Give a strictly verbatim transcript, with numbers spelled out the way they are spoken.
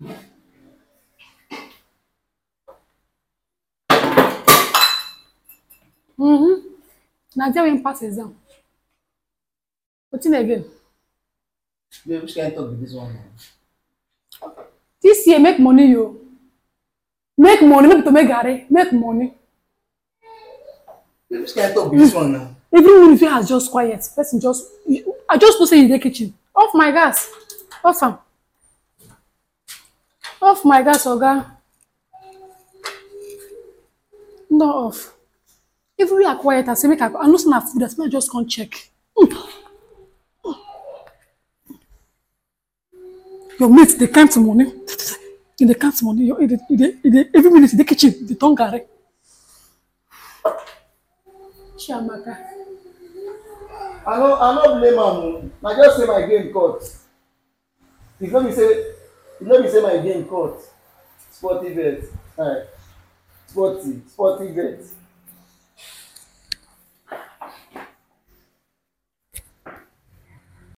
Mm-hmm. Now there we pass exam. What's in again? Yeah, which kind of talk with this one now? This year make money yo. Make money, not to make gare. Make money. Yeah, which kind of talk with this one now? Even when you has just quiet, person just I just go say in the kitchen. Off my gas. Off am. Off my gas, Oga. No off. Even we are quiet, I say make I I know some food that I just can't check. Your mates they count money. In the count money, you in the, in the, in the, every minute in the kitchen, the tongue gare. Chiamaka. I no I no blame am. I just say my game cut. If no be say if no be say my game cut. Sporty vet. Alright. Sporty, sporty vet.